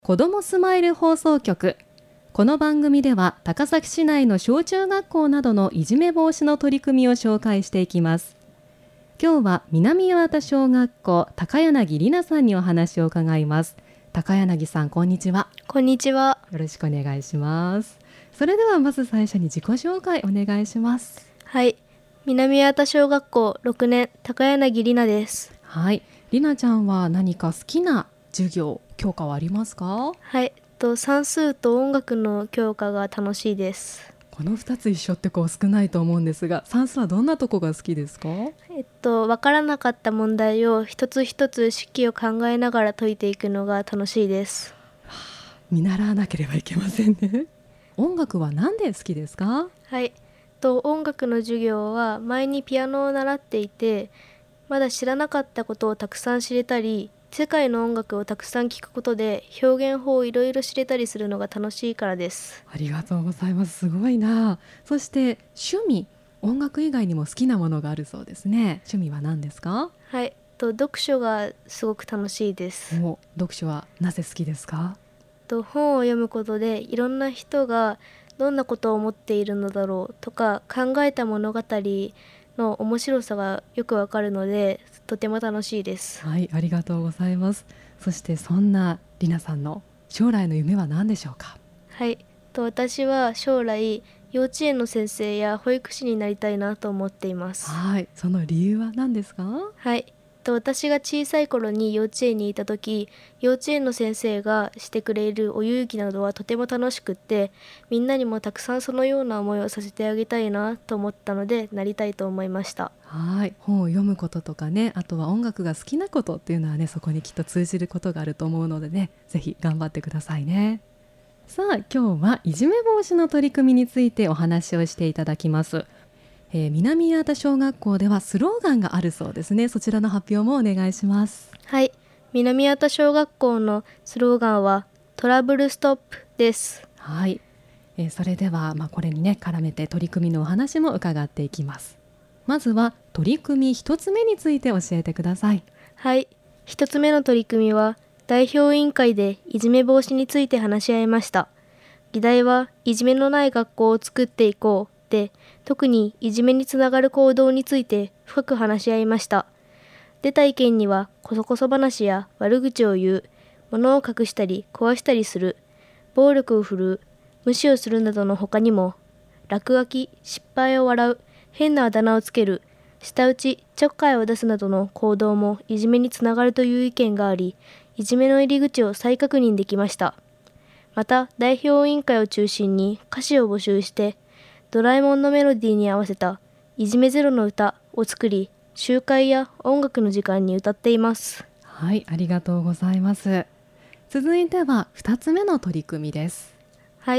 子どもスマイル放送局。この番組では高崎市内の小中学校などのいじめ防止の取り組みを紹介していきます。今日は南八幡小学校高柳里奈さんにお話を伺います。高柳さん、こんにちは。 こんにちは。 よろしくお願いします。それではまず最初に自己紹介お願いします。 はい、南八幡小学校6年高柳里奈です。 はい、里奈ちゃんは何か好きな授業教科はありますか？ はい、算数と音楽の教科が楽しいです。 この2つ一緒って少ないと思うんですが、算数はどんなとこが好きですか？ わからなかった問題を一つ一つ式を考えながら解いていくのが楽しいです。 見習わなければいけませんね。音楽は何で好きですか？ はい、音楽の授業は前にピアノを習っていて、まだ知らなかったことをたくさん知れたり、世界の音楽をたくさん聴くことで表現法をいろいろ知れたりするのが楽しいからです。 ありがとうございます。すごいな。そして趣味、音楽以外にも好きなものがあるそうですね。趣味は何ですか？ はい、読書がすごく楽しいです。 読書はなぜ好きですか？ 本を読むことでいろんな人がどんなことを思っているのだろうとか考えた物語の面白さがよくわかるのでとても楽しいです。 はい、ありがとうございます。そしてそんな里奈さんの将来の夢は何でしょうか？ はい、私は将来幼稚園の先生や保育士になりたいなと思っています。 はい、その理由は何ですか？ はい、私が小さい頃に幼稚園にいた時、幼稚園の先生がしてくれるお遊戯などはとても楽しくって、みんなにもたくさんそのような思いをさせてあげたいなと思ったのでなりたいと思いました。 はい、本を読むこととかね、あとは音楽が好きなことっていうのはね、そこにきっと通じることがあると思うのでね、ぜひ頑張ってくださいね。さあ、今日はいじめ防止の取り組みについてお話をしていただきます。南八幡小学校ではスローガンがあるそうですね。そちらの発表もお願いします。 はい、南八幡小学校のスローガンはトラブルストップです。 はい、それでは、これにね絡めて取り組みのお話も伺っていきます。まずは取り組み一つ目について教えてください。 はい、一つ目の取り組みは代表委員会でいじめ防止について話し合いました。議題はいじめのない学校を作っていこうで、特にいじめにつながる行動について深く話し合いました。出た意見にはこそこそ話や悪口を言う、物を隠したり壊したりする、暴力を振るう、無視をするなどの他にも、落書き、失敗を笑う、変なあだ名をつける、舌打ち、ちょっかいを出すなどの行動もいじめにつながるという意見があり、いじめの入り口を再確認できました。また、代表委員会を中心に歌詞を募集して、ドラえもんのメロディーに合わせたいじめゼロの歌を作り、集会や音楽の時間に歌っています。 はい、ありがとうございます。続いては2つ目の取り組みです。 はい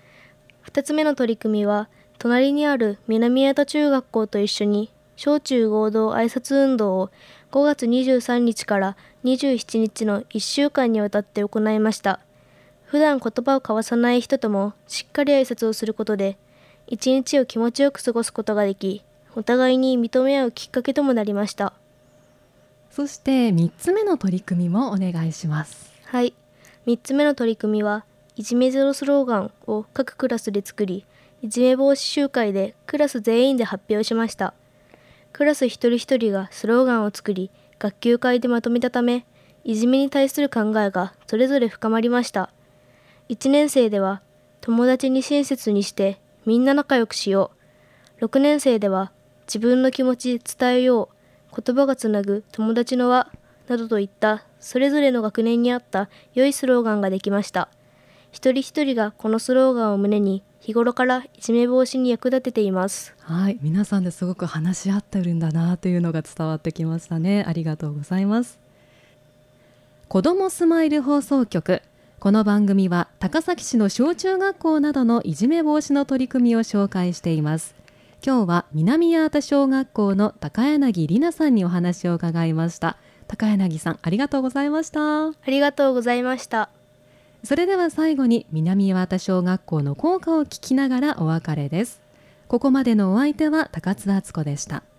、2つ目の取り組みは隣にある南八幡中学校と一緒に小中合同挨拶運動を5月23日から27日の1週間にわたって行いました。普段言葉を交わさない人ともしっかり挨拶をすることで一日を気持ちよく過ごすことができ、お互いに認め合うきっかけともなりました。 そして3つ目の取り組みもお願いします。 はい、3つ目の取り組みはいじめゼロスローガンを各クラスで作り、いじめ防止集会でクラス全員で発表しました。クラス一人一人がスローガンを作り、学級会でまとめたため、いじめに対する考えがそれぞれ深まりました。1年生では友達に親切にしてみんな仲良くしよう。6年生では自分の気持ち伝えよう。言葉がつなぐ友達の輪などといったそれぞれの学年に合った良いスローガンができました。一人一人がこのスローガンを胸に日頃からいじめ防止に役立てています。 はい、皆さんですごく話し合ってるんだなというのが伝わってきましたね。ありがとうございます。子どもスマイル放送局。この番組は高崎市の小中学校などのいじめ防止の取り組みを紹介しています。今日は南八幡小学校の高柳里奈さんにお話を伺いました。高柳さん、ありがとうございました。 ありがとうございました。 それでは最後に南八幡小学校の校歌を聞きながらお別れです。ここまでのお相手は高津敦子でした。